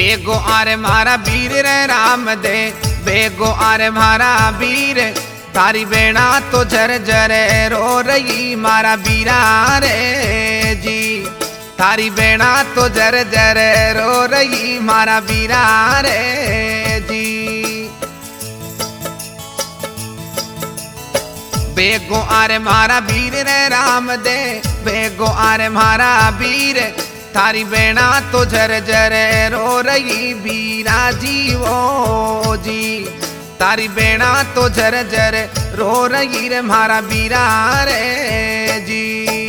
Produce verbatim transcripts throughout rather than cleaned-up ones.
बेगो आरे मारा वीर रे राम दे, बेगो आरे मारा वीर, तारी बेड़ा तो जर जरे रो रही मारा वीरा रे जी। तारी बेड़ा तो जर जर रो रही मारा वीरा रे जी। बेगो आरे मारा वीर रे राम दे, बेगो आरे मारा वीर, तारी बेड़ा तो जर जर रो रही वीरा जी वो जी। तारी बेड़ा तो जर जर रो रही रे मारा वीरा रे जी।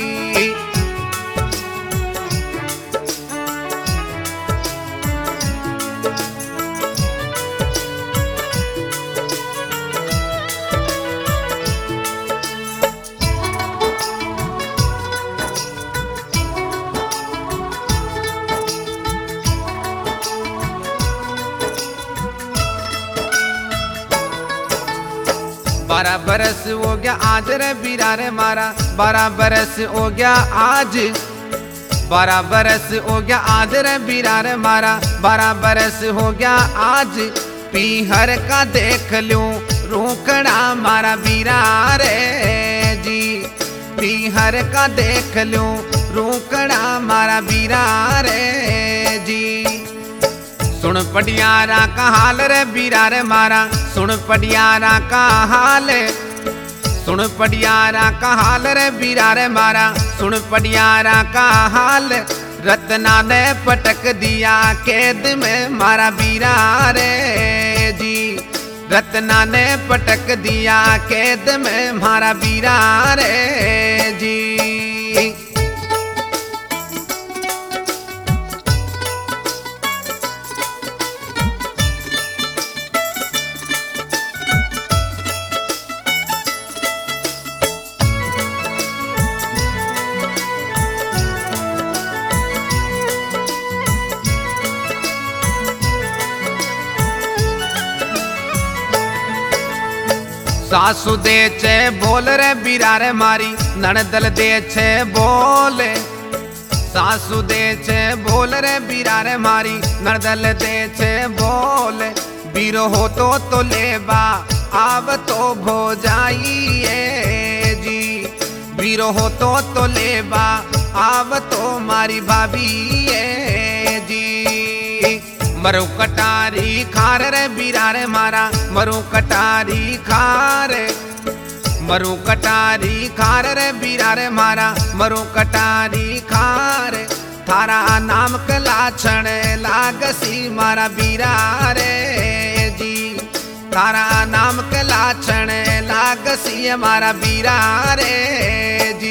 बारह बरस हो गया आज रे वीरा रे मारा, बारह बरस हो गया आज, बारह बरस हो गया आज रे वीरा रे मारा, बारह बरस हो गया आज। पीहर का देख लूं रूकड़ा मारा वीरा रे जी। पीहर का देख लूं रूकड़ा मारा वीरा रे जी। सुन पटियारा का हाल रे वीरा रे मारा, सुन पटियारा का हाल, सुन पटियारा का हाल रे वीरा रे मारा, सुन पटियारा का हाल। रत्ना ने पटक दिया कैद में मारा वीरा रे जी। रत्ना ने पटक दिया कैद में मारा वीरा रे जी। सासु दे छे बोल रे वीरा रे मारी, नणदल दे छे बोल। सासु दे छे बोल रे वीरा रे मारी, नणदल दे छे बोल। वीरो हो तो तो लेबा आव तो भो जाइए जी। वीरो हो तो तो लेबा आव तो मारी भाभी जी। मरु कटारी खार रे वीरा रे मारा, मरु कटारी खार, मरु कटारी खार रे वीरा रे मारा, मरु कटारी खार। थारा नाम कला छण लागसी मारा वीरा रे जी। थारा नाम कला छण लागसी मारा वीरा रे जी।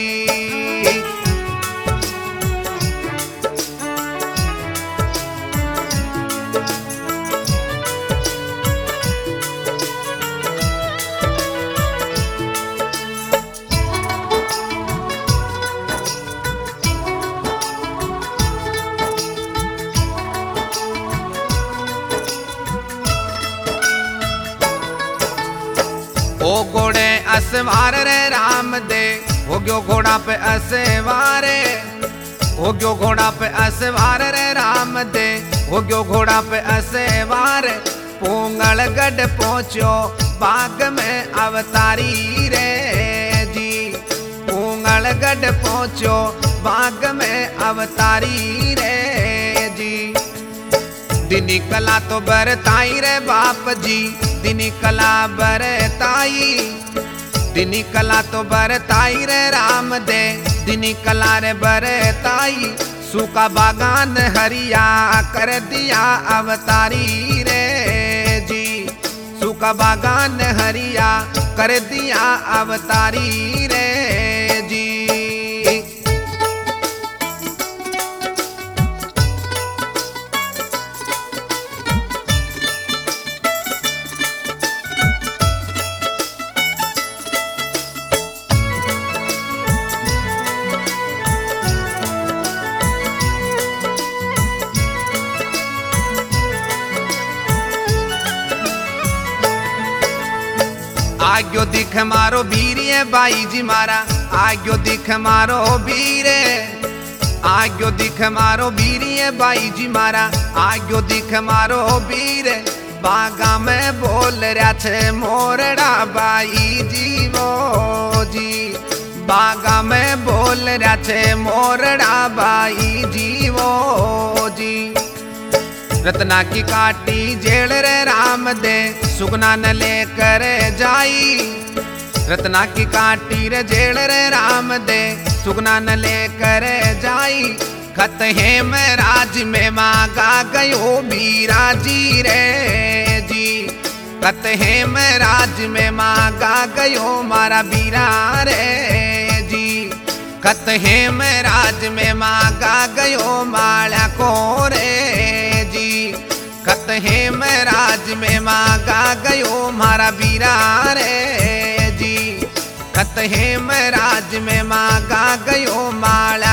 ओ घोड़े असवार रे राम दे, हो गयो घोड़ा पे असवारे, हो गयो घोड़ा पे असवार रे राम दे, हो गयो घोड़ा पे असवार। पोंगलगढ़ पहुंचो बाग में अवतारी रे जी। पोंगलगढ़ पहुंचो बाग में अवतारी रे जी। दिनी कला तो बरताई रे बाप जी, दिनी कला बरताई, दिनी कला तो बरताई रे राम दे, दिनी कला रे बरताई। सूखा बागान हरिया कर दिया अवतारी रे जी। सूखा बागान हरिया कर दिया अवतारी रे जी। आग्यो दिख मारो वीर बाई जी मारा, आग्यो दिख मारो वीर। आग्यो दिख मारो बीरिए बाई जी मारा आग्यो दिख मारो बीर बागा में बोल रहा छे मोरड़ा बाई जी वो जी बागा में बोल रहा छे मोरड़ा बाई जी वो जी रत्ना की काटी जेल रे राम दे सुगना न लेकर जाई रत्ना की काटी रे जेल रे राम दे सुगना न लेकर जाई खत हेम राज में मांगा गयो बीरा जी रे जी खत हेम राज में मांगा गयो मारा बीरा रे जी खत हेम राज में मांगा गयो माला को रे जी खत हेम राज में मांगा गयो मारा बीरा रे जी खत हेम राज में मांगा गयो माला